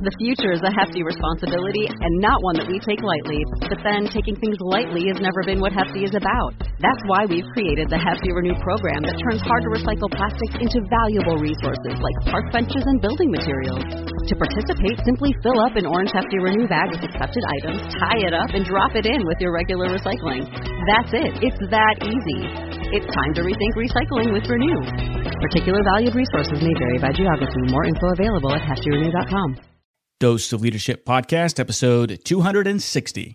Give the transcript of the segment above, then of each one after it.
The future is a hefty responsibility and not one that we take lightly. But then taking things lightly has never been what Hefty is about. That's why we've created the Hefty Renew program that turns hard-to-recycle plastics into valuable resources like park benches and building materials. To participate, simply fill up an orange Hefty Renew bag with accepted items, tie it up, and drop it in with your regular recycling. That's it. It's that easy. It's time to rethink recycling with Renew. Particular valued resources may vary by geography. More info available at heftyrenew.com. Dose of Leadership Podcast, episode 260.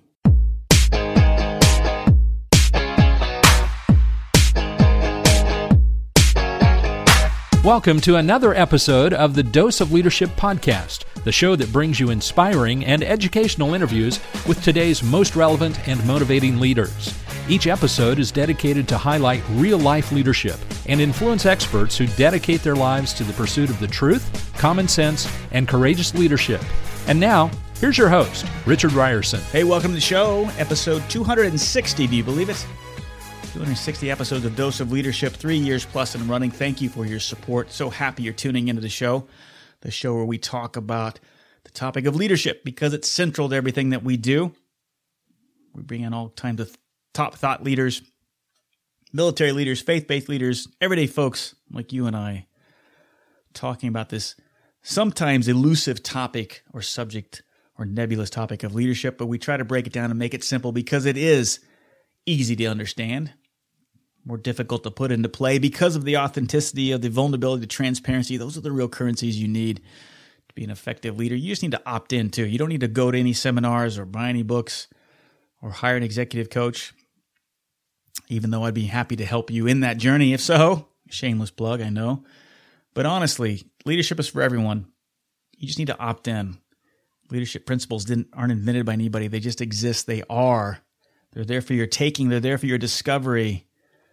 Welcome to another episode of the Dose of Leadership Podcast, the show that brings you inspiring and educational interviews with today's most relevant and motivating leaders. Each episode is dedicated to highlight real-life leadership and influence experts who dedicate their lives to the pursuit of the truth, common sense, and courageous leadership. And now, here's your host, Richard Ryerson. Hey, welcome to the show, episode 260. Do you believe it? 260 episodes of Dose of Leadership, 3 years plus and running. Thank you for your support. So happy you're tuning into the show where we talk about the topic of leadership because it's central to everything that we do. We bring in all kinds of top thought leaders, military leaders, faith-based leaders, everyday folks like you and I, talking about this sometimes elusive topic or subject or nebulous topic of leadership, but we try to break it down and make it simple because it is easy to understand, more difficult to put into play because of the authenticity, of the vulnerability, the transparency. Those are the real currencies you need to be an effective leader. You just need to opt in too. You don't need to go to any seminars or buy any books or hire an executive coach, even though I'd be happy to help you in that journey. If so, shameless plug, I know. But honestly, leadership is for everyone. You just need to opt in. Leadership principles aren't invented by anybody. They just exist. They are. They're there for your taking. They're there for your discovery.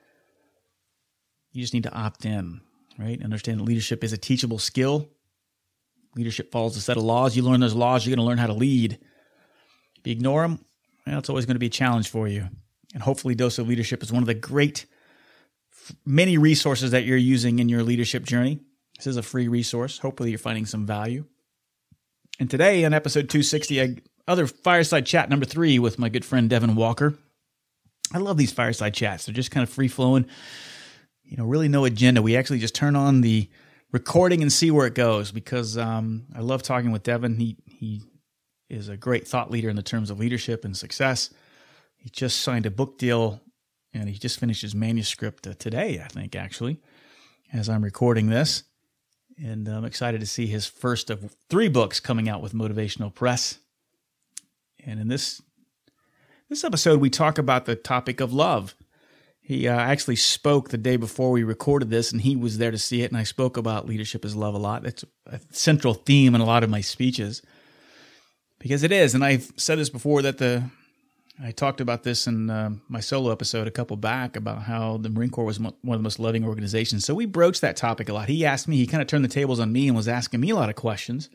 You just need to opt in, right? Understand that leadership is a teachable skill. Leadership follows a set of laws. You learn those laws, you're going to learn how to lead. If you ignore them, well, it's always going to be a challenge for you. And hopefully Dose of Leadership is one of the great, many resources that you're using in your leadership journey. This is a free resource. Hopefully you're finding some value. And today on episode 260, other fireside chat number 3 with my good friend Devin Walker. I love these fireside chats. They're just kind of free-flowing, really no agenda. We actually just turn on the recording and see where it goes because I love talking with Devin. He is a great thought leader in the terms of leadership and success. He just signed a book deal, and he just finished his manuscript today, I think, actually, as I'm recording this. And I'm excited to see his first of 3 books coming out with Motivational Press. And in this episode, we talk about the topic of love. He actually spoke the day before we recorded this, and he was there to see it, and I spoke about leadership is love a lot. That's a central theme in a lot of my speeches, because it is. And I've said this before that I talked about this in my solo episode a couple back about how the Marine Corps was one of the most loving organizations. So we broached that topic a lot. He kind of turned the tables on me and was asking me a lot of questions.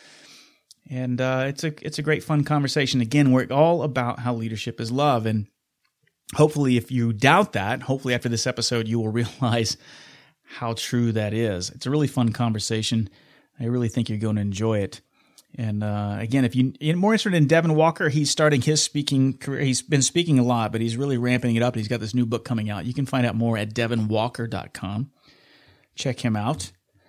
And it's a great, fun conversation. Again, we're all about how leadership is love. And hopefully, if you doubt that, hopefully after this episode, you will realize how true that is. It's a really fun conversation. I really think you're going to enjoy it. And again, if you're more interested in Devin Walker, he's starting his speaking career. He's been speaking a lot, but he's really ramping it up. He's got this new book coming out. You can find out more at devinwalker.com. Check him out.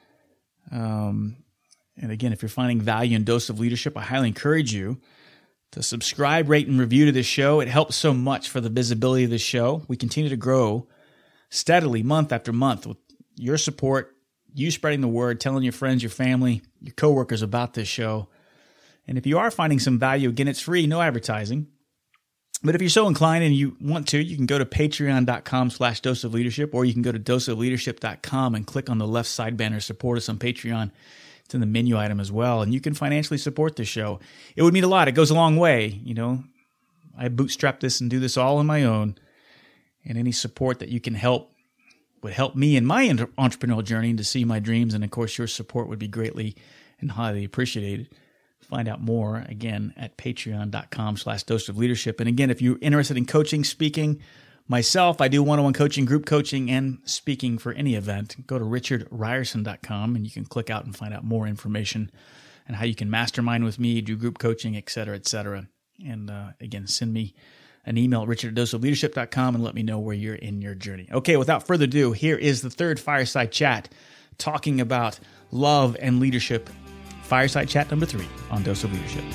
And again, if you're finding value in Dose of Leadership, I highly encourage you to subscribe, rate, and review to this show. It helps so much for the visibility of this show. We continue to grow steadily month after month with your support, you spreading the word, telling your friends, your family, your coworkers about this show. And if you are finding some value, again, it's free, no advertising. But if you're so inclined and you want to, you can go to patreon.com/Dose of Leadership, or you can go to doseofleadership.com and click on the left side banner, support us on Patreon. It's in the menu item as well, and you can financially support the show. It would mean a lot. It goes a long way. I bootstrap this and do this all on my own, and any support that you can help would help me in my entrepreneurial journey to see my dreams, and of course, your support would be greatly and highly appreciated. Find out more, again, at patreon.com/Dose of Leadership. And again, if you're interested in coaching, speaking, myself, I do one-on-one coaching, group coaching, and speaking for any event. Go to richardryerson.com, and you can click out and find out more information and how you can mastermind with me, do group coaching, et cetera, et cetera. And again, send me an email at richard@doseofleadership.com and let me know where you're in your journey. Okay, without further ado, here is the third Fireside Chat talking about love and leadership. Fireside Chat number 3 on Dose of Leadership.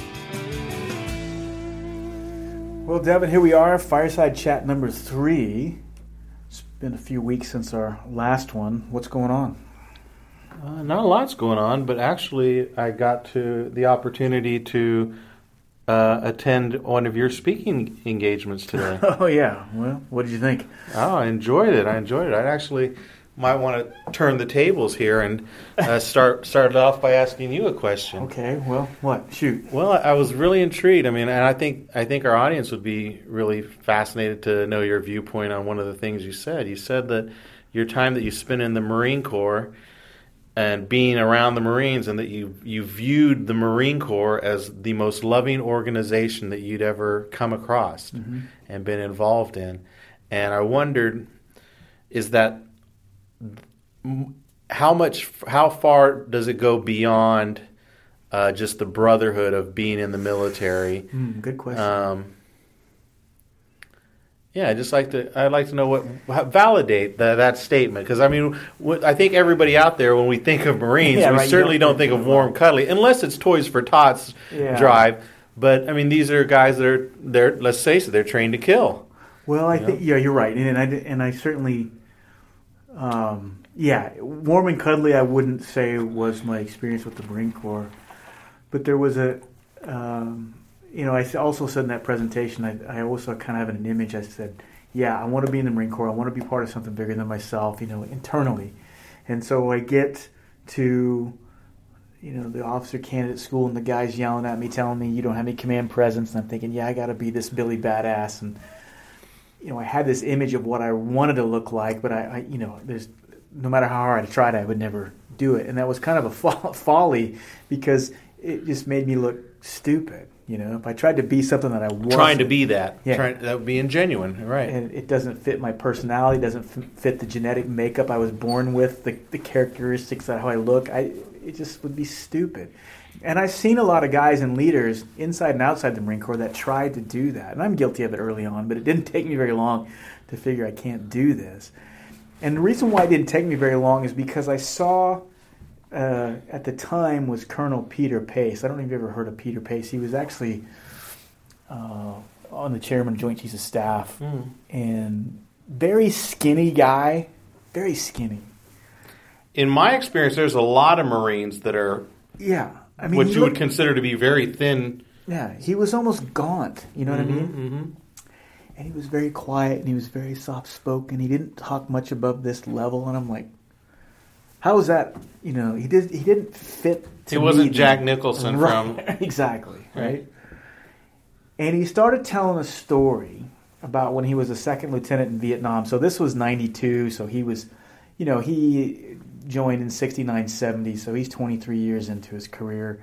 Well, Devin, here we are, Fireside Chat number 3. It's been a few weeks since our last one. What's going on? Not a lot's going on, but actually I got to the opportunity to attend one of your speaking engagements today. Oh, yeah. Well, what did you think? Oh, I enjoyed it. I actually might want to turn the tables here and start off by asking you a question. Okay. Well, what? Shoot. Well, I was really intrigued. I mean, and I think our audience would be really fascinated to know your viewpoint on one of the things you said. You said that your time that you spent in the Marine Corps and being around the Marines, and that you viewed the Marine Corps as the most loving organization that you'd ever come across and been involved in. And I wondered, is that how far does it go beyond just the brotherhood of being in the military? Good question. Yeah, I'd like to know validate that statement, because I mean, I think everybody out there, when we think of Marines, we certainly don't think of warm, cuddly, unless it's Toys for Tots drive. But I mean, these are guys that are there. Let's face it, they're trained to kill. Well, I think you're right, and I certainly, warm and cuddly, I wouldn't say was my experience with the Marine Corps, but there was a. I also said in that presentation, I also kind of have an image. I said, I want to be in the Marine Corps. I want to be part of something bigger than myself, internally. And so I get to, the officer candidate school, and the guy's yelling at me, telling me, you don't have any command presence. And I'm thinking, I got to be this Billy Badass. And, I had this image of what I wanted to look like, but there's no matter how hard I tried, I would never do it. And that was kind of a folly, because it just made me look stupid. If I tried to be something that I wasn't. Trying to be that. That would be ingenuine, right. And it doesn't fit my personality, doesn't fit the genetic makeup I was born with, the characteristics of how I look. It just would be stupid. And I've seen a lot of guys and leaders inside and outside the Marine Corps that tried to do that. And I'm guilty of it early on, but it didn't take me very long to figure I can't do this. And the reason why it didn't take me very long is because I saw... at the time was Colonel Peter Pace. I don't know if you've ever heard of Peter Pace. He was actually on the chairman of Joint Chiefs of Staff, and very skinny guy, very skinny. In my experience, there's a lot of Marines that are what you would consider to be very thin. Yeah, he was almost gaunt, you know what I mean? Mm-hmm. And he was very quiet, and he was very soft-spoken. He didn't talk much above this level, and I'm like, how was that? He didn't fit. He wasn't Jack Nicholson from exactly right. And he started telling a story about when he was a second lieutenant in Vietnam. So this was 92. So he was, he joined in 69, 70. So he's 23 years into his career.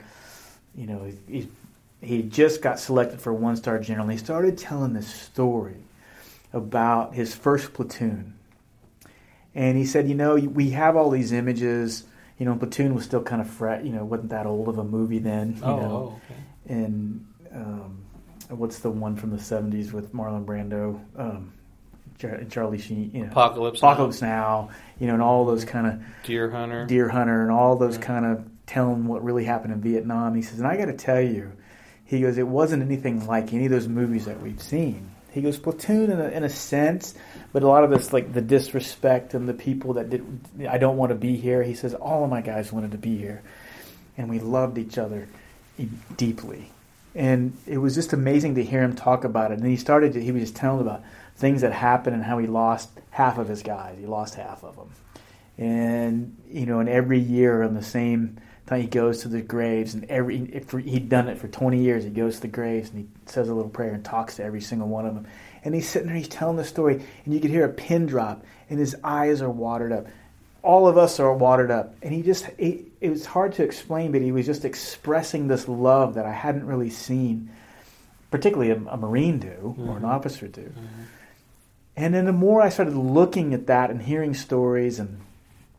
He just got selected for 1-star general. And he started telling this story about his first platoon. And he said, we have all these images. Platoon was still kind of fresh. Wasn't that old of a movie then. Okay. And what's the one from the 70s with Marlon Brando, Charlie Sheen? Apocalypse Now. And all those kind of Deer Hunter, and all those kind of telling what really happened in Vietnam. He says, and I got to tell you, he goes, it wasn't anything like any of those movies that we've seen. He goes, Platoon in a sense, but a lot of this, like the disrespect and the people that I don't want to be here. He says, all of my guys wanted to be here, and we loved each other deeply. And it was just amazing to hear him talk about it. And he was just telling about things that happened and how he lost half of his guys. He lost half of them. And, and every year on the same time he goes to the graves, and he'd done it for 20 years. He goes to the graves and he says a little prayer and talks to every single one of them. And he's sitting there, he's telling the story, and you could hear a pin drop, and his eyes are watered up. All of us are watered up. And it was hard to explain, but he was just expressing this love that I hadn't really seen, particularly a Marine do, or an officer do. Mm-hmm. And then the more I started looking at that and hearing stories and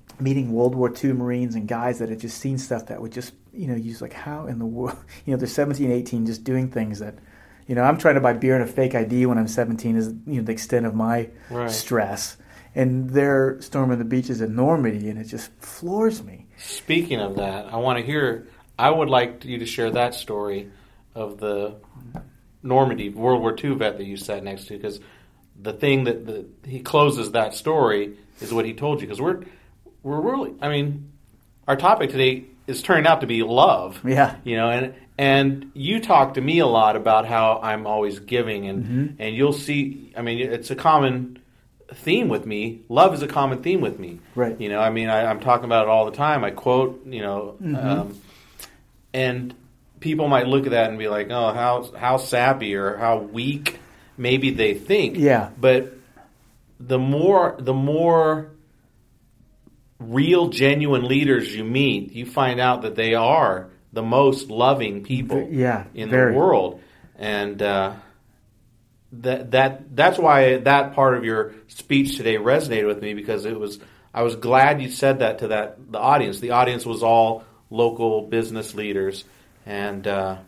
meeting World War II Marines and guys that had just seen stuff that would just, use like, how in the world, they're 17, 18, just doing things that, I'm trying to buy beer and a fake ID when I'm 17 is, the extent of my stress. And they're storming the beaches at Normandy, and it just floors me. Speaking of that, I would like you to share that story of the Normandy World War II vet that you sat next to, because the thing that he closes that story is what he told you, because we're really, our topic today is turning out to be love. Yeah. And you talk to me a lot about how I'm always giving, and you'll see, it's a common theme with me. Love is a common theme with me. Right. I'm talking about it all the time. I quote, and people might look at that and be like, oh, how sappy or how weak maybe they think. Yeah. But the more real, genuine leaders you meet, you find out that they are the most loving people in the world. And that's why that part of your speech today resonated with me, because I was glad you said that to the audience. The audience was all local business leaders. And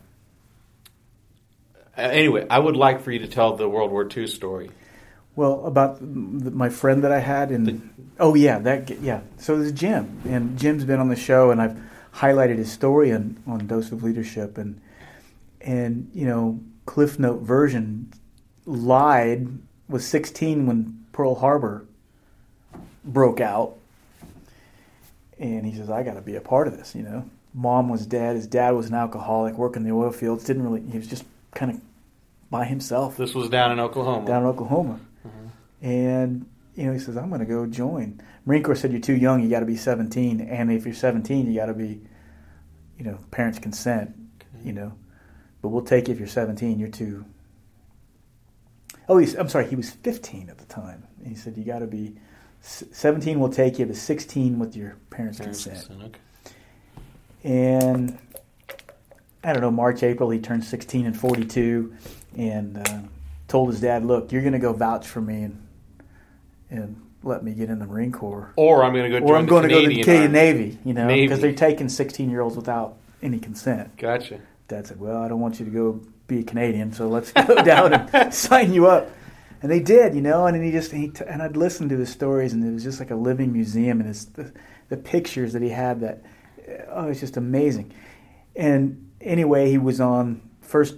anyway, I would like for you to tell the World War II story. Well, about my friend that I had So there's Jim, and Jim's been on the show, and I've highlighted his story on Dose of Leadership, and Cliff Note version, was 16 when Pearl Harbor broke out, and he says, I got to be a part of this. Mom was dead, his dad was an alcoholic, working the oil fields, he was just kind of by himself. This was down in Oklahoma. And, he says, I'm going to go join. Marine Corps said, you're too young, you got to be 17. And if you're 17, you got to be, parents' consent, But we'll take you if you're 17, you're too. I'm sorry, he was 15 at the time. And he said, you got to be, 17 will take you, but 16 with your parents' consent. Okay. And, I don't know, March, April, he turned 16 and 42, and told his dad, look, you're going to go vouch for me and let me get in the Marine Corps. Or I'm going to go join the Canadian Navy, Navy. Because they're taking 16-year-olds without any consent. Gotcha. Dad said, well, I don't want you to go be a Canadian, so let's go down and sign you up. And they did, and then and I'd listen to his stories, and it was just like a living museum, and the pictures that he had that, it's just amazing. And anyway, he was on first,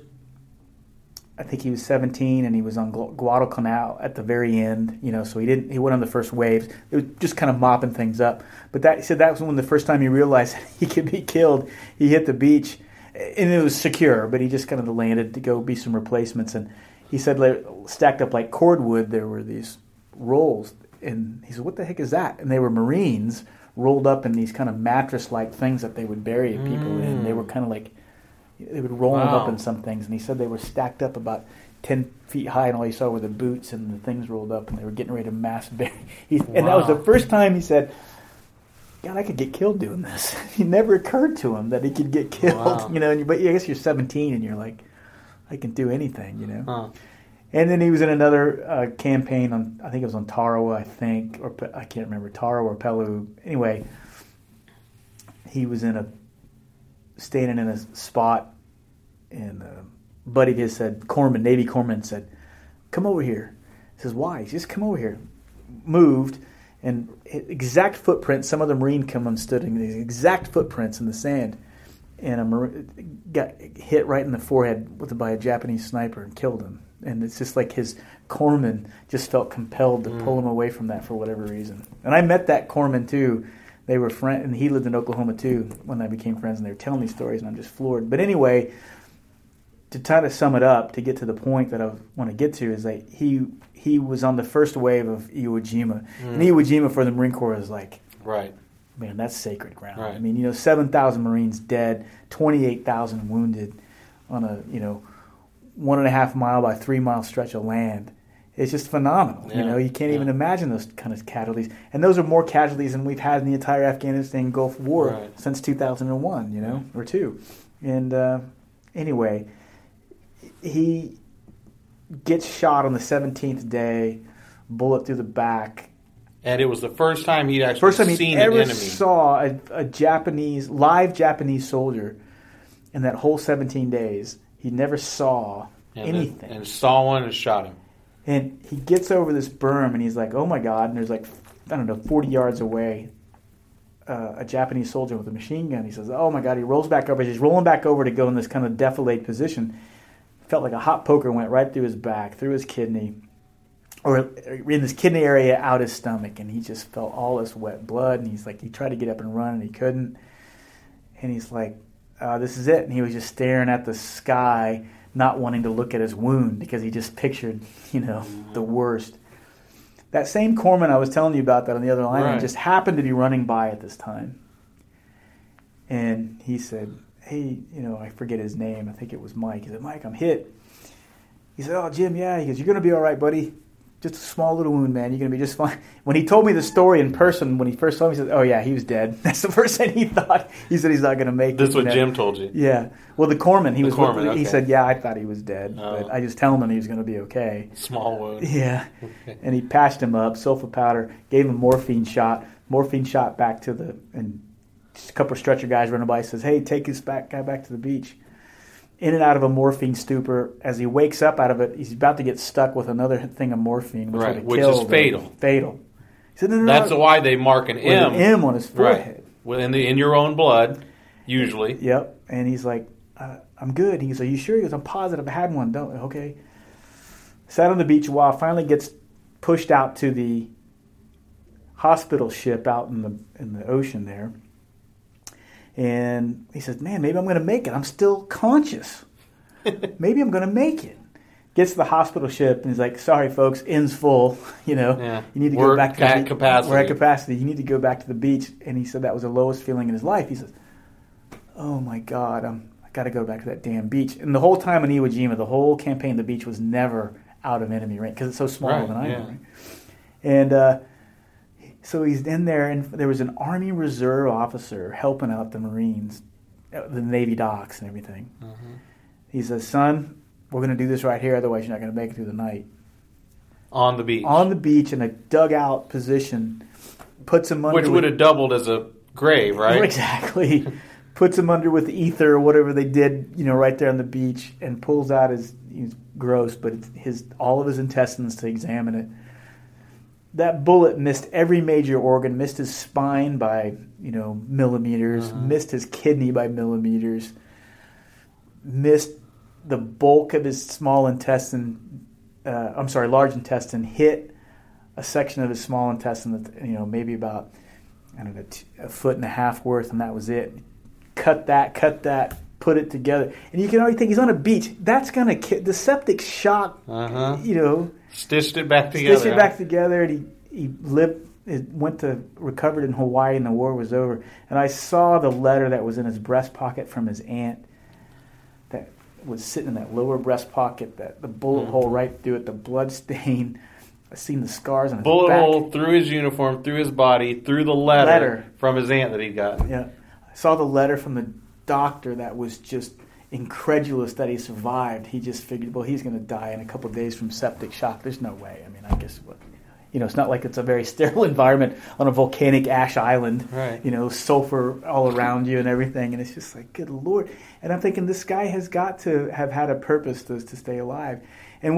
I think he was 17, and he was on Guadalcanal at the very end, so he went on the first waves. It was just kind of mopping things up. But he said that was when the first time he realized he could be killed. He hit the beach, and it was secure, but he just kind of landed to go be some replacements. And he said, stacked up like cordwood, there were these rolls. And he said, what the heck is that? And they were Marines rolled up in these kind of mattress-like things that they would bury people in. They were kind of like, they would roll them up in some things. And he said they were stacked up about 10 feet high, and all you saw were the boots and the things rolled up, and they were getting ready to mass bury. And that was the first time he said, God, I could get killed doing this. It never occurred to him that he could get killed. But I guess you're 17, and you're like, I can do anything, And then he was in another campaign on, I think it was on Tarawa, or I can't remember, Tarawa or Peleliu. Anyway, he was standing in a spot, and a buddy of his said, Navy corpsman said, come over here. He says, why? He says, come over here. Moved, and exact footprints, some other Marine come and stood in these exact footprints in the sand, and a Marine got hit right in the forehead by a Japanese sniper and killed him. And it's just like his corpsman just felt compelled to pull him away from that for whatever reason. And I met that corpsman too. They were friends, and he lived in Oklahoma too when I became friends, and they were telling me stories, and I'm just floored. But anyway, to try to sum it up, to get to the point that I want to get to, is that he was on the first wave of Iwo Jima. And Iwo Jima for the Marine Corps is like, man, that's sacred ground. Right. 7,000 Marines dead, 28,000 wounded on a, 1.5 mile by 3 mile stretch of land. It's just phenomenal. Yeah. You can't even imagine those kind of casualties. And those are more casualties than we've had in the entire Afghanistan Gulf War since 2001, or two. And anyway, he gets shot on the 17th day, bullet through the back, And it was the first time he'd actually seen an enemy. Saw a live Japanese soldier in that whole 17 days. He never saw anything. And saw one and shot him. And he gets over this berm and he's like, oh my God. And there's 40 yards away, a Japanese soldier with a machine gun. He says, oh my God. He rolls back over. He's rolling back over to go in this kind of defilade position. Felt like a hot poker went right through his back, through his kidney, or in his kidney area, out his stomach. And he just felt all this wet blood. And he's like, he tried to get up and run and he couldn't. And he's like, this is it. And he was just staring at the sky, not wanting to look at his wound because he just pictured, the worst. That same corpsman I was telling you about that on the other line just happened to be running by at this time. And he said, hey, I forget his name. I think it was Mike. He said, Mike, I'm hit. He said, oh, Jim, yeah. He goes, you're going to be all right, buddy. Just a small little wound, man. You're going to be just fine. When he told me the story in person, when he first saw me, he said, oh, yeah, he was dead. That's the first thing he thought. He said he's not going to make it. This is what Jim told you? Yeah. Well, the corpsman. Okay. He said, yeah, I thought he was dead. But I just told him he was going to be okay. Small wound. Yeah. Okay. And he patched him up, sulfa powder, gave him a morphine shot back to and just a couple of stretcher guys running by, says, hey, take this guy back to the beach. In and out of a morphine stupor. As he wakes up out of it, he's about to get stuck with another thing of morphine, which would have killed him. Is fatal. Fatal. He said, no, that's why they mark an M. An M on his forehead. Right. In your own blood, usually. Yep. And he's like, I'm good. He goes, are you sure? He goes, I'm positive. I had one. Okay. Sat on the beach a while. Finally gets pushed out to the hospital ship out in the ocean there. And he says, man, maybe I'm going to make it. I'm still conscious. Maybe I'm going to make it. Gets to the hospital ship, and he's like, sorry, folks, end's full. You need to go back to capacity. We're at capacity. You need to go back to the beach. And he said that was the lowest feeling in his life. He says, oh, my God, I got to go back to that damn beach. And the whole time in Iwo Jima, the whole campaign, the beach was never out of enemy range because it's so small of an island. Right? And so he's in there, and there was an Army Reserve officer helping out the Marines, the Navy docks and everything. Mm-hmm. He says, son, we're going to do this right here, otherwise you're not going to make it through the night. On the beach. On the beach in a dugout position. Puts him under. Which would have doubled as a grave, right? Exactly. Puts him under with ether or whatever they did, right there on the beach, and pulls out he's gross, but all of his intestines to examine it. That bullet missed every major organ, missed his spine by, millimeters, missed his kidney by millimeters, missed the bulk of his large intestine, hit a section of his small intestine that, maybe about, a foot and a half worth, and that was it. Cut that, put it together. And you can already think he's on a beach. That's going to kill. The septic shock, Stitched it back together. And he recovered in Hawaii, and the war was over. And I saw the letter that was in his breast pocket from his aunt that was sitting in that lower breast pocket, the bullet hole right through it, the blood stain. I seen the scars on his bullet back. Hole through his uniform, through his body, through the letter from his aunt that he got. Yeah. I saw the letter from the doctor that was just incredulous that he survived. He just figured, well, he's going to die in a couple of days from septic shock. There's no way. I mean, I guess, it's not like it's a very sterile environment on a volcanic ash island. Right. Sulfur all around you and everything. And it's just like, good Lord. And I'm thinking this guy has got to have had a purpose to stay alive. And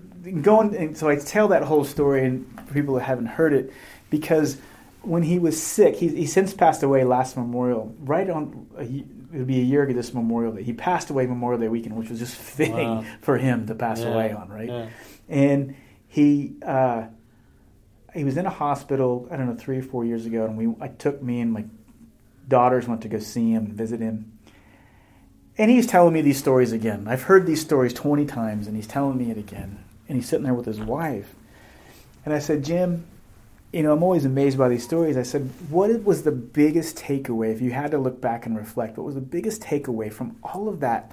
so I tell that whole story, and for people that haven't heard it, because when he was sick, he since passed away last Memorial, right on, it would be a year ago this Memorial Day. He passed away Memorial Day weekend, which was just fitting for him to pass away on, right? Yeah. And he was in a hospital, 3 or 4 years ago, and me and my daughters went to go see him and visit him. And he's telling me these stories again. I've heard these stories 20 times, and he's telling me it again. And he's sitting there with his wife. And I said, Jim, I'm always amazed by these stories. I said, what was the biggest takeaway, if you had to look back and reflect, what was the biggest takeaway from all of that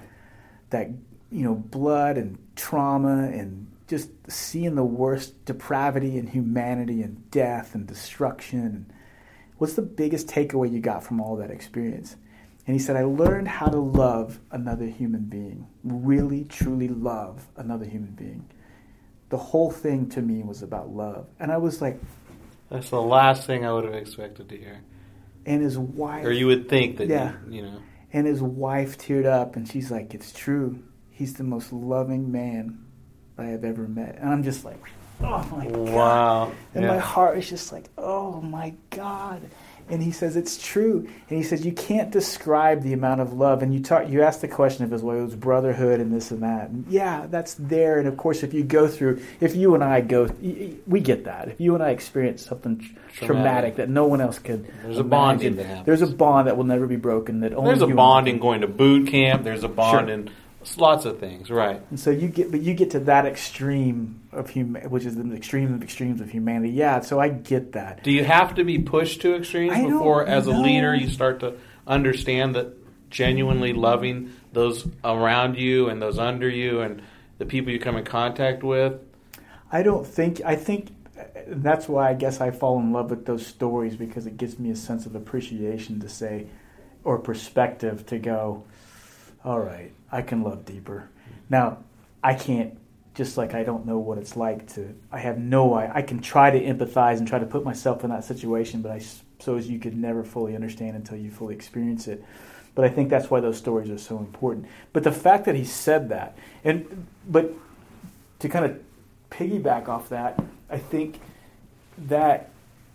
blood and trauma and just seeing the worst depravity and humanity and death and destruction? What's the biggest takeaway you got from all that experience? And he said, I learned how to love another human being, really, truly love another human being. The whole thing to me was about love. And I was like, That's the last thing I would have expected to hear. And his wife... Or you would think that, And his wife teared up, and she's like, it's true. He's the most loving man I have ever met. And I'm just like, oh, my God. Wow. And my heart is just like, oh, my God. And he says, it's true. And he says, you can't describe the amount of love. And you asked the question of it was brotherhood and this and that. And yeah, that's there. And, of course, if you and I we get that. If you and I experience something traumatic that no one else could There's a bonding that happens. There's a bond that will never be broken. There's a bond in going to boot camp. There's a bond in lots of things, right? And so you get to that extreme of which is the extreme of extremes of humanity. Yeah, so I get that. Do you have to be pushed to extremes before, as a leader, you start to understand that genuinely loving those around you and those under you and the people you come in contact with? I think that's why I guess I fall in love with those stories, because it gives me a sense of appreciation to say, or perspective to go, all right, I can love deeper. Now, I can't, just like I don't know what it's like I can try to empathize and try to put myself in that situation, but I suppose you could never fully understand until you fully experience it. But I think that's why those stories are so important. But the fact that he said that, but to kind of piggyback off that, I think that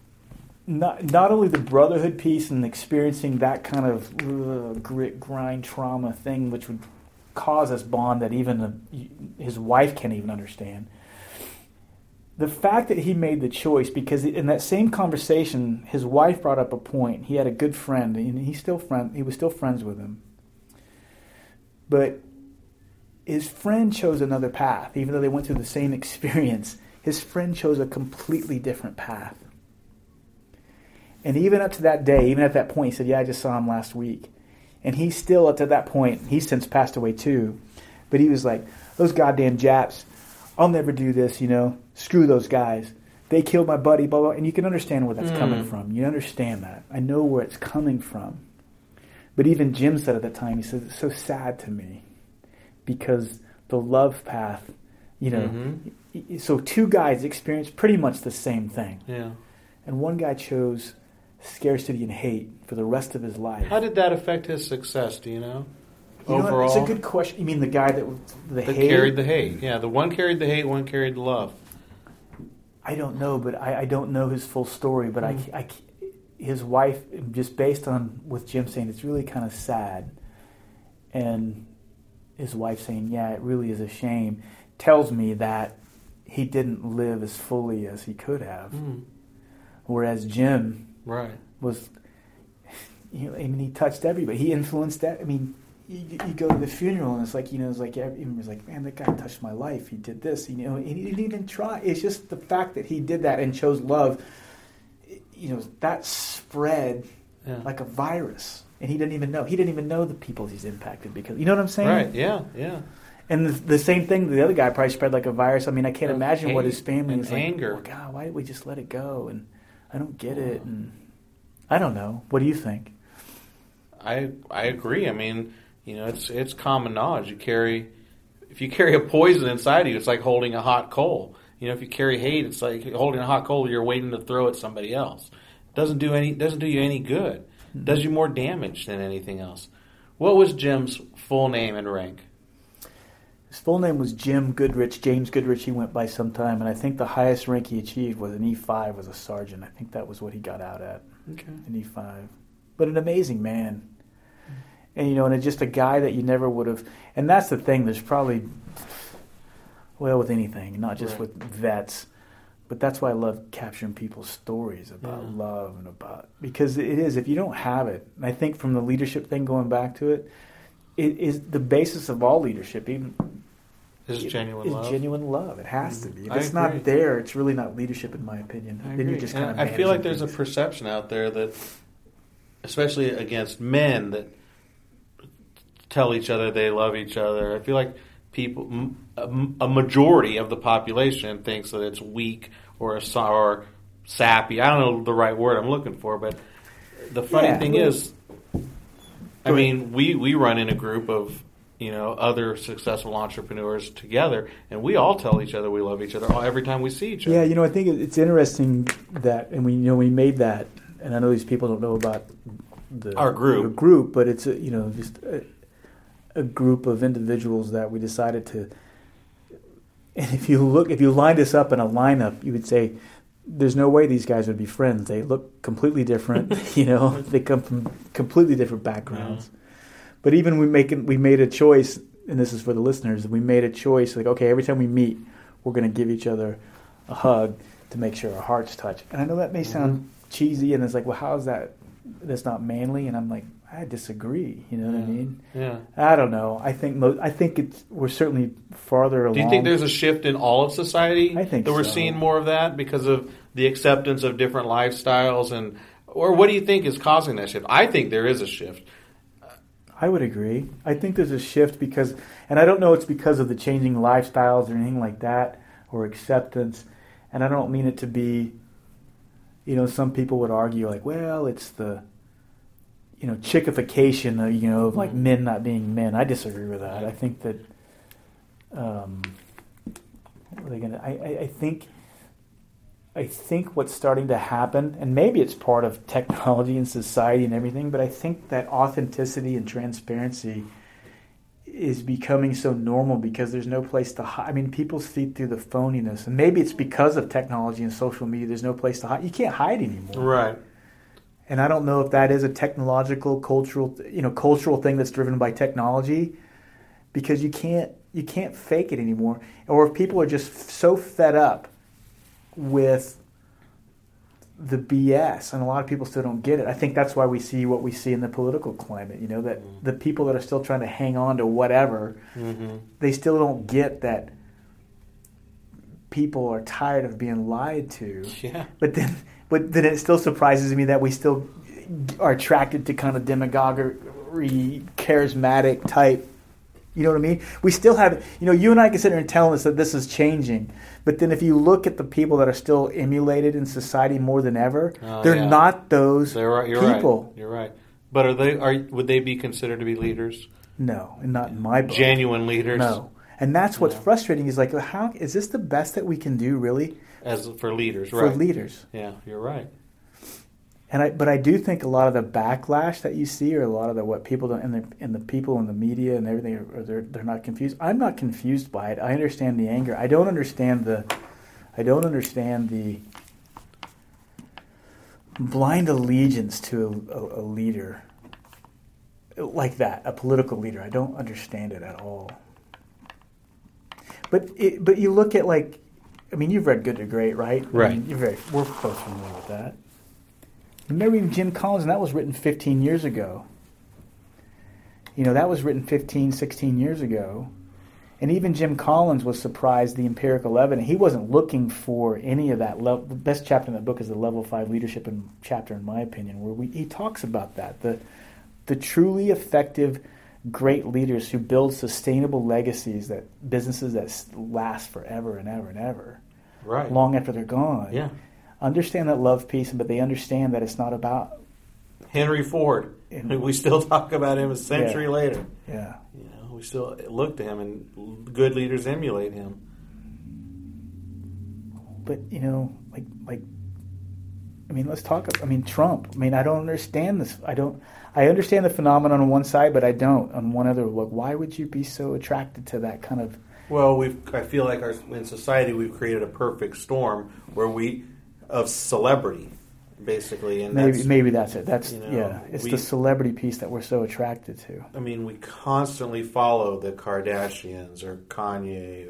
not only the brotherhood piece and experiencing that kind of grit, grind, trauma thing, which would cause us bond that even his wife can't even understand. The fact that he made the choice, because in that same conversation, his wife brought up a point. He had a good friend, and he was still friends with him. But his friend chose another path, even though they went through the same experience. His friend chose a completely different path. And even up to that day, even at that point, he said, yeah, I just saw him last week. And he's still up to that point. He's since passed away too. But he was like, those goddamn Japs, I'll never do this, Screw those guys. They killed my buddy, blah, blah. And you can understand where that's coming from. You understand that. I know where it's coming from. But even Jim said at the time, he said, it's so sad to me. Because the love path, so two guys experienced pretty much the same thing. Yeah. And one guy chose scarcity and hate for the rest of his life. How did that affect his success, do you know? Overall? It's a good question. You mean the guy that hate? Carried the hate. Yeah, the one carried the hate, one carried the love. I don't know, but I don't know his full story. But his wife, just based on with Jim saying, it's really kind of sad. And his wife saying, yeah, it really is a shame, tells me that he didn't live as fully as he could have. Whereas Jim was, he touched everybody. He influenced that. I mean, you go to the funeral and it's like, everyone was like, man, that guy touched my life. He did this, and he didn't even try. It's just the fact that he did that and chose love, that spread like a virus. And he didn't even know. He didn't even know the people he's impacted because, you know what I'm saying? Right, yeah. And the same thing, the other guy probably spread like a virus. I mean, I can't imagine what his family and was like. Anger. Oh, God, why did we just let it go? And I don't get it. And I don't know. What do you think? I agree. I mean, it's common knowledge. If you carry a poison inside you, it's like holding a hot coal. If you carry hate, it's like holding a hot coal you're waiting to throw at somebody else. It doesn't do you any good. It does you more damage than anything else. What was Jim's full name and rank? His full name was Jim Goodrich, James Goodrich. He went by sometime, and I think the highest rank he achieved was an E5, was a sergeant. I think that was what he got out at, an E5. But an amazing man. And, and it's just a guy that you never would have. And that's the thing. There's probably, with anything, not just with vets. But that's why I love capturing people's stories about love and because it is, if you don't have it, and I think from the leadership thing, going back to it, it is the basis of all leadership. Is genuine love. Genuine love. It has to be. If it's not there, it's really not leadership, in my opinion. Then you're just kind of. I feel like there's a perception out there that, especially against men, that tell each other they love each other. I feel like people, a majority of the population thinks that it's weak or sappy. I don't know the right word I'm looking for, but the funny thing is, I mean, we run in a group of other successful entrepreneurs together, and we all tell each other we love each other every time we see each other. Yeah, I think it's interesting that, and we made that, and I know these people don't know about our group, but it's just a group of individuals that we decided to. And if you lined us up in a lineup, you would say, there's no way these guys would be friends. They look completely different. They come from completely different backgrounds. Yeah. But even we made a choice, and this is for the listeners. We made a choice, like, okay, every time we meet, we're going to give each other a hug to make sure our hearts touch. And I know that may sound cheesy, and it's like, well, how is that? That's not manly. And I'm like, I disagree. You know what I mean? Yeah. I don't know. I think we're certainly farther along. Do you think there's a shift in all of society? I think that we're seeing more of that because of the acceptance of different lifestyles, or what do you think is causing that shift? I think there is a shift. I would agree. I think there's a shift because, and I don't know it's because of the changing lifestyles or anything like that, or acceptance. And I don't mean it to be, some people would argue like, well, it's the, chickification of, like men not being men. I disagree with that. I think that, I think what's starting to happen, and maybe it's part of technology and society and everything, but I think that authenticity and transparency is becoming so normal because there's no place to hide. I mean, people see through the phoniness, and maybe it's because of technology and social media. There's no place to hide. You can't hide anymore. Right. And I don't know if that is a technological, cultural thing that's driven by technology, because you can't fake it anymore. Or if people are just so fed up with the BS, and a lot of people still don't get it. I think that's why we see what we see in the political climate, that the people that are still trying to hang on to whatever, they still don't get that people are tired of being lied to. Yeah. But then it still surprises me that we still are attracted to kind of demagoguery, charismatic type. You know what I mean? We still have, you and I can sit here and tell us that this is changing. But then if you look at the people that are still emulated in society more than ever, they're not those people. Right. You're right. But would they be considered to be leaders? No, and not in my book. Genuine leaders? No. And that's what's frustrating is like, how is this the best that we can do, really? As for leaders, right. For leaders. Yeah, you're right. But I do think a lot of the backlash that you see, or a lot of what people don't, and the people in the media and everything, they're not confused. I'm not confused by it. I understand the anger. I don't understand the blind allegiance to a leader like that, a political leader. I don't understand it at all. But you look at you've read Good to Great, right? Right. I mean, we're both familiar with that. Remember Jim Collins, and that was written 15 years ago. That was written 15, 16 years ago. And even Jim Collins was surprised the empirical evidence. He wasn't looking for any of that. The best chapter in that book is the Level 5 Leadership chapter, in my opinion, where he talks about that. The truly effective, great leaders who build sustainable legacies, businesses that last forever and ever and ever. Right. Long after they're gone. Yeah. Understand that love, peace, but they understand that it's not about Henry Ford. We still talk about him a century later. Yeah. We still look to him, and good leaders emulate him. But let's talk. Trump. I don't understand this. I understand the phenomenon on one side, but I don't on one other. Why would you be so attracted to that kind of? Well, I feel like in society we've created a perfect storm of celebrity, basically, and maybe that's it. It's the celebrity piece that we're so attracted to. We constantly follow the Kardashians or Kanye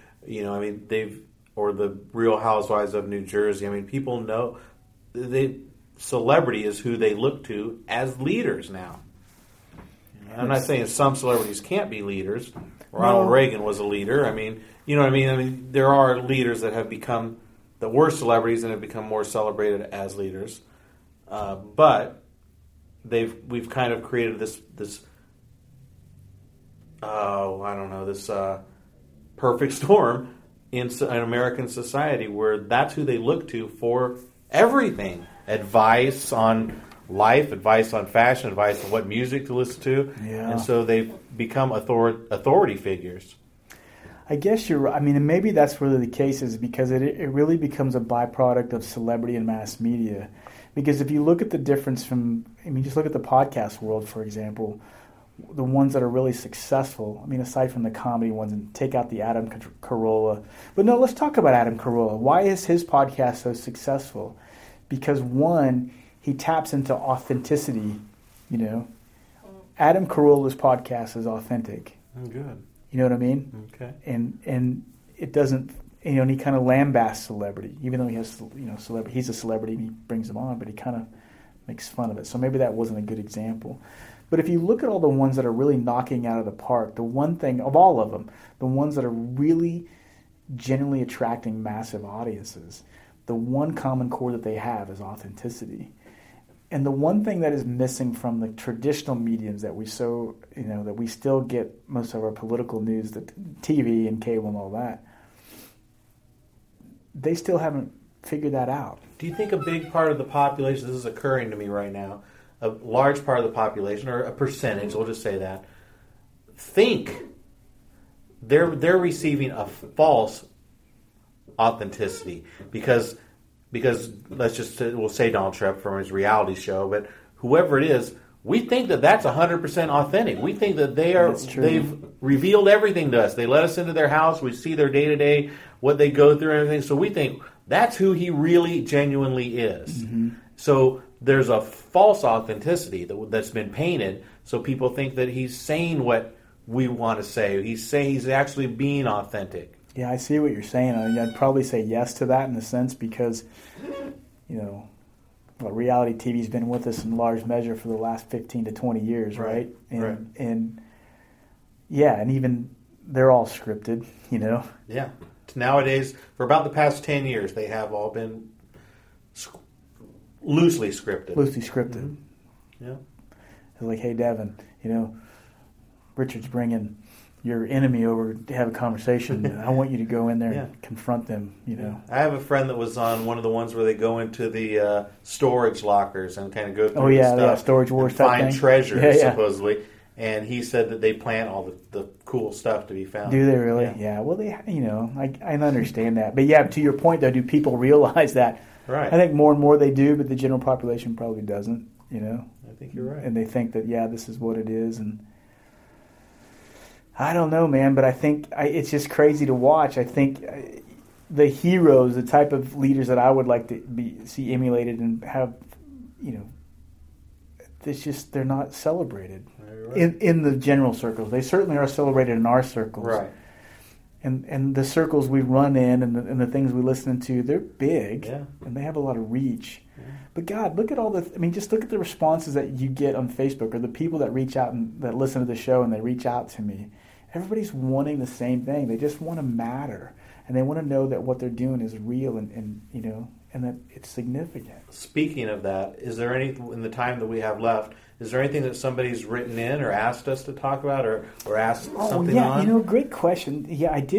or the Real Housewives of New Jersey. People know celebrity is who they look to as leaders now. I'm not saying some celebrities can't be leaders. Ronald Reagan was a leader. There are leaders that have become the worst celebrities and have become more celebrated as leaders. But we've kind of created this perfect storm in American society where that's who they look to for everything. Advice on life, advice on fashion, advice on what music to listen to. Yeah. And so they've become authority figures. I guess you're right. I mean, and maybe that's really the case, is because it really becomes a byproduct of celebrity and mass media. Because if you look at the difference just look at the podcast world, for example, the ones that are really successful, I mean, aside from the comedy ones, and take out the Adam Carolla. But no, let's talk about Adam Carolla. Why is his podcast so successful? Because one, he taps into authenticity, Adam Carolla's podcast is authentic. Good. You know what I mean? Okay. And it doesn't, and he kind of lambasts celebrity, even though he has, celebrity. He's a celebrity and he brings them on, but he kind of makes fun of it. So maybe that wasn't a good example. But if you look at all the ones that are really knocking out of the park, the one thing, of all of them, the ones that are really genuinely attracting massive audiences, the one common core that they have is authenticity. And the one thing that is missing from the traditional mediums that we that we still get most of our political news, the TV and cable and all that, they still haven't figured that out. Do you think a big part of the population, this is occurring to me right now, a large part of the population, or a percentage, we'll just say that, think they're receiving a false authenticity because we'll say Donald Trump from his reality show, but whoever it is, we think that that's 100% authentic. We think that they've revealed everything to us. They let us into their house. We see their day-to-day, what they go through and everything. So we think that's who he really genuinely is. Mm-hmm. So there's a false authenticity that's been painted. So people think that he's saying what we want to say. He's actually being authentic. Yeah, I see what you're saying. I'd probably say yes to that in a sense because, reality TV's been with us in large measure for the last 15 to 20 years, right? And even they're all scripted, Yeah. Nowadays, for about the past 10 years, they have all been loosely scripted. Mm-hmm. Yeah. It's like, hey, Devin, Richard's bringing your enemy over to have a conversation. I want you to go in there and confront them, I have a friend that was on one of the ones where they go into the storage lockers and kind of go through stuff. Storage wars type find thing. treasures, supposedly. And he said that they plant all the cool stuff to be found. Do they really? Yeah. Well, I understand that. But to your point, though, do people realize that? Right. I think more and more they do, but the general population probably doesn't, I think you're right. And they think that, this is what it is. And I don't know, man, but I think it's just crazy to watch. I think the heroes, the type of leaders that I would like to see emulated and have, they're not celebrated in the general circles. They certainly are celebrated in our circles. Right. And the circles we run in and the things we listen to, they're big and they have a lot of reach. Yeah. But God, look at just look at the responses that you get on Facebook or the people that reach out and that listen to the show and they reach out to me. Everybody's wanting the same thing. They just want to matter. And they want to know that what they're doing is real and that it's significant. Speaking of that, is there any, in the time that we have left, is there anything that somebody's written in or asked us to talk about or asked something on? Yeah, great question. Yeah, I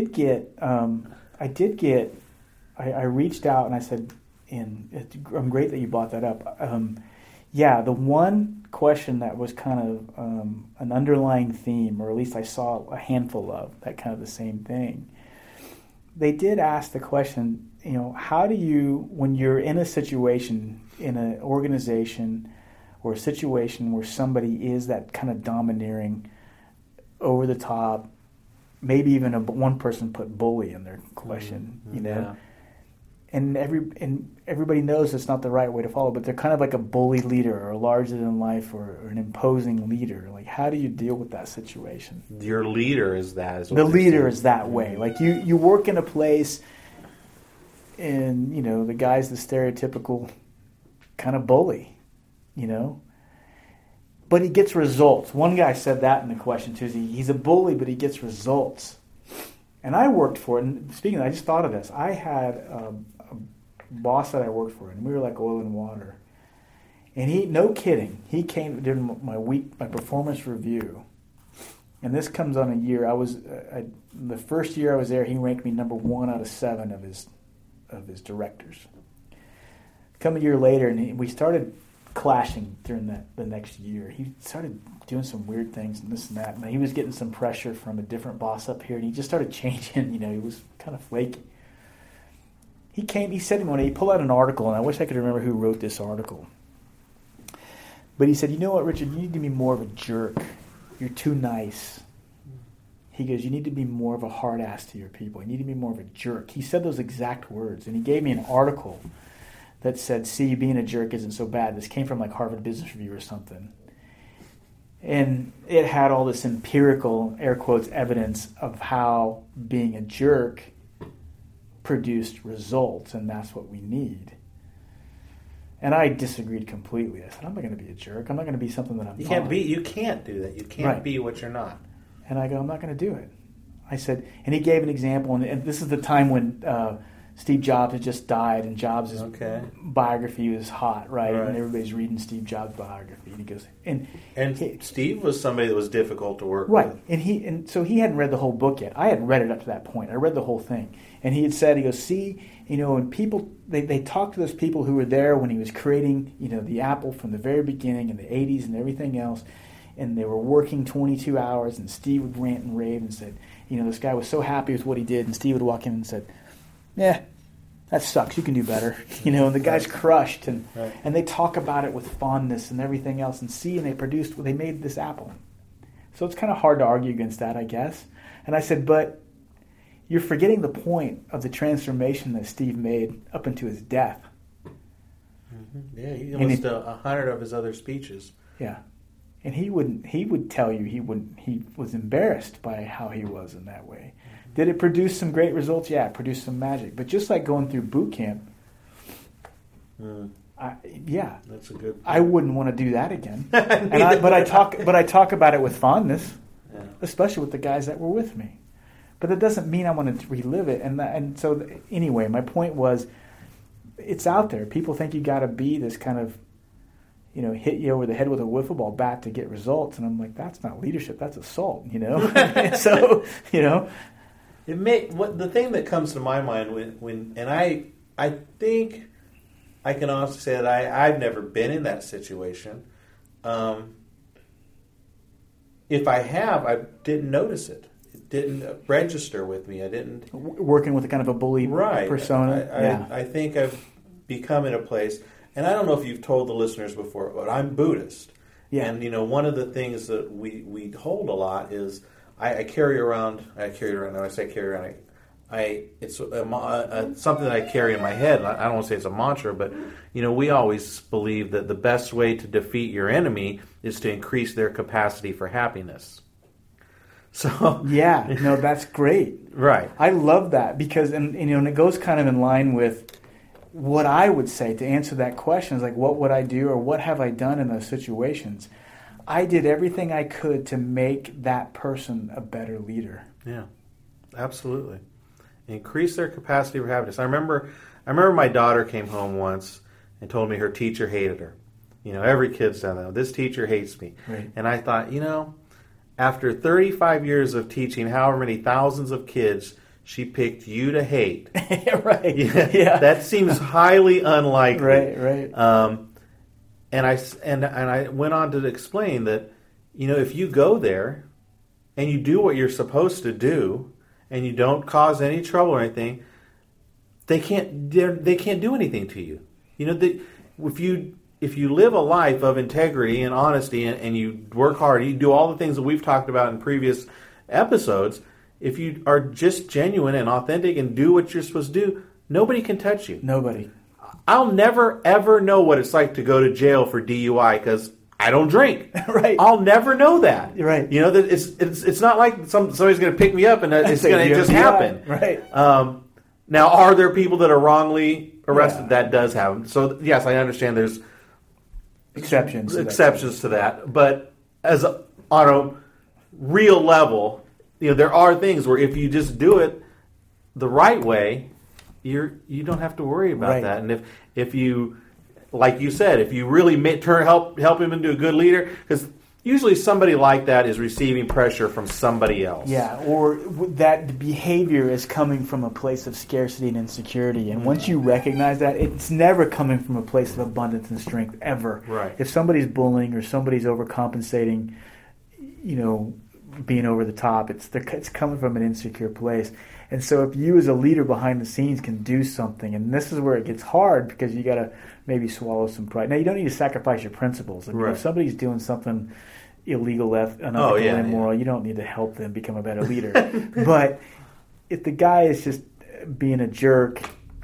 reached out and I said, I'm great that you brought that up. The one question that was kind of an underlying theme, or at least I saw a handful of, that kind of the same thing. They did ask the question, how do you, when you're in a situation, in an organization or a situation where somebody is that kind of domineering, over the top, maybe even one person put bully in their question, Yeah. And everybody knows it's not the right way to follow, but they're kind of like a bully leader or a larger than life or an imposing leader. Like, how do you deal with that situation? Your leader is that. The leader is that way. Like you work in a place, and the guy's the stereotypical kind of bully, but he gets results. One guy said that in the question too. He's a bully, but he gets results. And I worked for it. And speaking of, I just thought of this. I had a boss that I worked for, and we were like oil and water. And he, no kidding, he came during my performance review. And this comes on a year. The first year I was there, he ranked me number 1 out of 7 of his directors. Come a year later, and we started clashing during the next year. He started doing some weird things and this and that. And he was getting some pressure from a different boss up here, and he just started changing. He was kind of flaky. He said one day, he pulled out an article, and I wish I could remember who wrote this article. But he said, you know what, Richard, you need to be more of a jerk. You're too nice. He goes, you need to be more of a hard ass to your people. You need to be more of a jerk. He said those exact words, and he gave me an article that said, see, being a jerk isn't so bad. This came from like Harvard Business Review or something. And it had all this empirical, air quotes, evidence of how being a jerk produced results, and that's what we need. And I disagreed completely. I said, I'm not going to be a jerk. I'm not going to be something that I'm not. You can't do that. You can't be what you're not. And I go, I'm not going to do it. I said, and he gave an example, and this is the time when Steve Jobs had just died, and Jobs' biography was hot, right? And everybody's reading Steve Jobs' biography. And he goes, and Steve was somebody that was difficult to work with. Right. And so he hadn't read the whole book yet. I hadn't read it up to that point. I read the whole thing. And he had said, he goes, see, and people, they talked to those people who were there when he was creating, the Apple from the very beginning in the 80s and everything else. And they were working 22 hours, and Steve would rant and rave and said, this guy was so happy with what he did. And Steve would walk in and said, yeah, that sucks. You can do better. And the guy's crushed. And they talk about it with fondness and everything else. And they made this Apple. So it's kind of hard to argue against that, I guess. And I said, but you're forgetting the point of the transformation that Steve made up into his death. Mm-hmm. Yeah, he listened to 100 of his other speeches. Yeah. And he would tell you he was embarrassed by how he was in that way. Did it produce some great results? Yeah, it produced some magic. But just like going through boot camp, that's a good point. I wouldn't want to do that again. But I talk about it with fondness, especially with the guys that were with me. But that doesn't mean I want to relive it. And so anyway, my point was, it's out there. People think you got to be this kind of, hit you over the head with a wiffle ball bat to get results. And I'm like, that's not leadership. That's assault. So the thing that comes to my mind when I think I can honestly say that I've never been in that situation. If I have, I didn't notice it. It didn't register with me. I didn't working with a kind of a bully persona. I think I've become in a place. And I don't know if you've told the listeners before, but I'm Buddhist. Yeah. And, one of the things that we hold a lot is I carry around, when I say carry around, it's something that I carry in my head. I don't want to say it's a mantra, but, we always believe that the best way to defeat your enemy is to increase their capacity for happiness. So yeah, that's great. Right. I love that because, and it goes kind of in line with what I would say to answer that question is like, what would I do or what have I done in those situations? I did everything I could to make that person a better leader. Yeah, absolutely. Increase their capacity for happiness. I remember my daughter came home once and told me her teacher hated her. Every kid's done that. This teacher hates me. Right. And I thought, after 35 years of teaching however many thousands of kids, she picked you to hate. Right. Yeah. That seems highly unlikely. Right. And I went on to explain that, if you go there and you do what you're supposed to do and you don't cause any trouble or anything, they can't do anything to you. If you live a life of integrity and honesty and you work hard, you do all the things that we've talked about in previous episodes. If you are just genuine and authentic and do what you're supposed to do, nobody can touch you. Nobody. I'll never, ever know what it's like to go to jail for DUI because I don't drink. Right. I'll never know that. Right. It's not like somebody's going to pick me up and it's going to just happen. Right. Now, are there people that are wrongly arrested? Yeah. That does happen. So, yes, I understand there's exceptions to that. But on a real level, there are things where if you just do it the right way, you don't have to worry about that. And if you, like you said, if you really help him into a good leader, because usually somebody like that is receiving pressure from somebody else. Yeah, or that behavior is coming from a place of scarcity and insecurity. And once you recognize that, it's never coming from a place of abundance and strength, ever. Right. If somebody's bullying or somebody's overcompensating, being over the top, it's coming from an insecure place. And so if you as a leader behind the scenes can do something, and this is where it gets hard because you got to maybe swallow some pride. Now, you don't need to sacrifice your principles. I mean, right. If somebody's doing something illegal, unethical, immoral, you don't need to help them become a better leader. But if the guy is just being a jerk,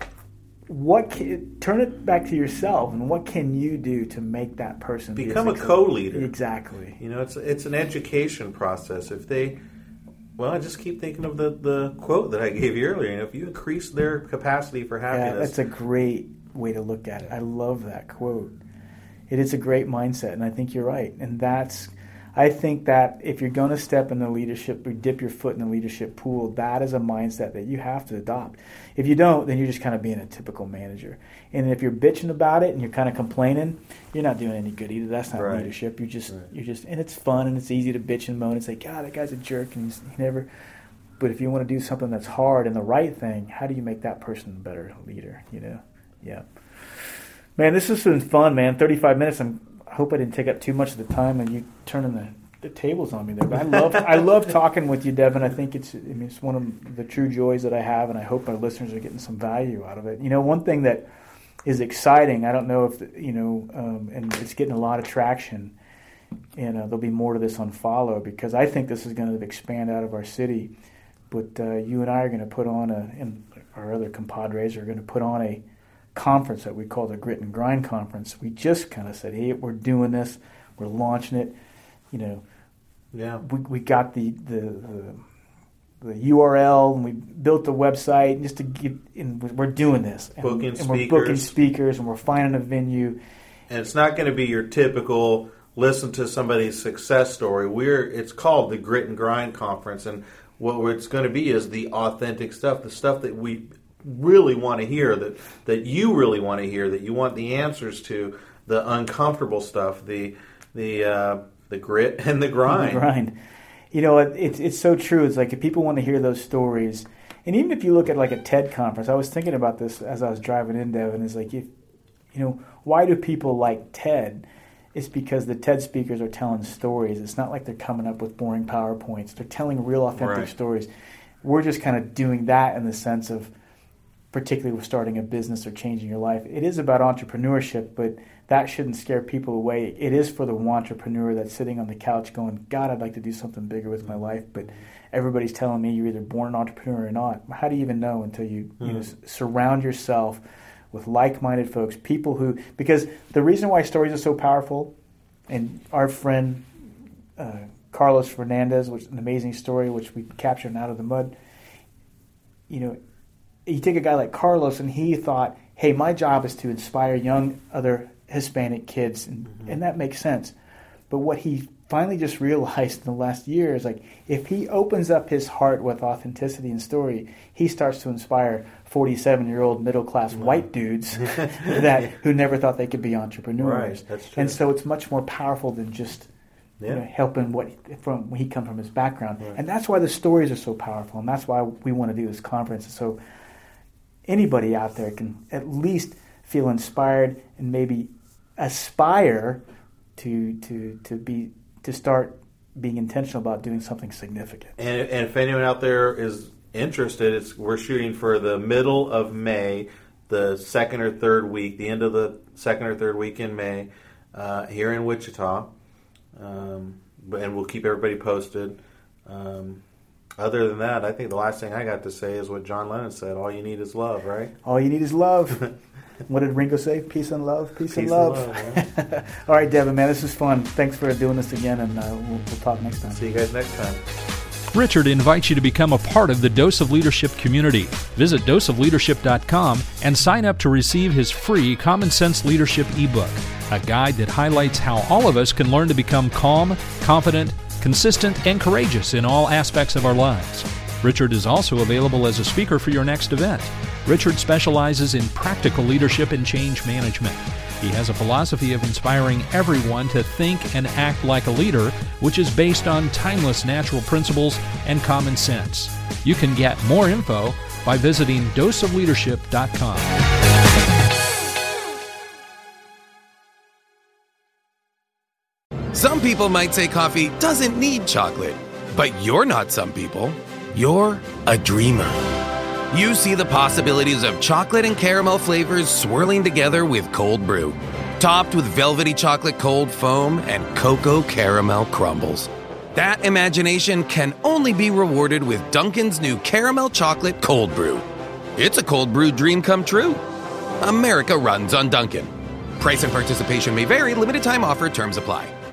turn it back to yourself, and what can you do to make that person become a co-leader? Exactly. It's an education process. I just keep thinking of the quote that I gave you earlier. If you increase their capacity for happiness, yeah, that's a great way to look at it. I love that quote. It is a great mindset, and I think you're right. And I think that if you're going to step into leadership or dip your foot in the leadership pool, that is a mindset that you have to adopt. If you don't, then you're just kind of being a typical manager. And if you're bitching about it and you're kind of complaining, you're not doing any good either. That's not right. leadership. You're just, and it's fun and it's easy to bitch and moan and say, God, that guy's a jerk, and he never. But if you want to do something that's hard and the right thing, how do you make that person a better leader? Yeah. Man, this has been fun, man. 35 minutes. I hope I didn't take up too much of the time and you turning the tables on me there. But I love talking with you, Devin. I think it's one of the true joys that I have, and I hope our listeners are getting some value out of it. One thing that is exciting, I don't know if and it's getting a lot of traction, and there'll be more to this on Follow, because I think this is going to expand out of our city. But you and I are going to put on and our other compadres are going to put on a conference that we call the Grit and Grind Conference. We just kind of said, hey, we're doing this, we're launching it. Yeah. We got the URL, and we built the website just to get. And we're doing this, and we're booking speakers, and we're finding a venue. And it's not going to be your typical listen to somebody's success story. It's called the Grit and Grind Conference, and what it's going to be is the authentic stuff, the stuff that we really want to hear, that you really want to hear, that you want the answers to, the uncomfortable stuff, the grit and the grind. The grind. It's so true. It's like if people want to hear those stories, and even if you look at like a TED conference, I was thinking about this as I was driving in, Devin, is like, why do people like TED? It's because the TED speakers are telling stories. It's not like they're coming up with boring PowerPoints. They're telling real authentic stories. We're just kind of doing that in the sense of, particularly with starting a business or changing your life. It is about entrepreneurship, but that shouldn't scare people away. It is for the entrepreneur that's sitting on the couch going, God, I'd like to do something bigger with my life, but everybody's telling me you're either born an entrepreneur or not. How do you even know until you surround yourself with like-minded folks, people who, because the reason why stories are so powerful, and our friend Carlos Fernandez, which is an amazing story, which we captured Out of the Mud, you take a guy like Carlos, and he thought, hey, my job is to inspire young other Hispanic kids, and that makes sense. But what he finally just realized in the last year is, like, if he opens up his heart with authenticity and story, he starts to inspire 47-year-old middle-class white dudes who never thought they could be entrepreneurs. Right, that's true. And so it's much more powerful than just helping when he comes from his background. Right. And that's why the stories are so powerful, and that's why we want to do this conference. So anybody out there can at least feel inspired and maybe aspire to start being intentional about doing something significant. And if anyone out there is interested, we're shooting for the middle of May, the second or third week, the end of the second or third week in May, here in Wichita. And we'll keep everybody posted. Other than that, I think the last thing I got to say is what John Lennon said: all you need is love, right? All you need is love. What did Ringo say? Peace and love. Peace and love. Yeah. All right, Devin, man, this is fun. Thanks for doing this again, and we'll talk next time. See you guys next time. Richard invites you to become a part of the Dose of Leadership community. Visit doseofleadership.com and sign up to receive his free Common Sense Leadership ebook, a guide that highlights how all of us can learn to become calm, confident, consistent, and courageous in all aspects of our lives. Richard is also available as a speaker for your next event. Richard specializes in practical leadership and change management. He has a philosophy of inspiring everyone to think and act like a leader, which is based on timeless natural principles and common sense. You can get more info by visiting doseofleadership.com. Some people might say coffee doesn't need chocolate, but you're not some people. You're a dreamer. You see the possibilities of chocolate and caramel flavors swirling together with cold brew, topped with velvety chocolate cold foam and cocoa caramel crumbles. That imagination can only be rewarded with Dunkin's new caramel chocolate cold brew. It's a cold brew dream come true. America runs on Dunkin'. Price and participation may vary. Limited time offer. Terms apply.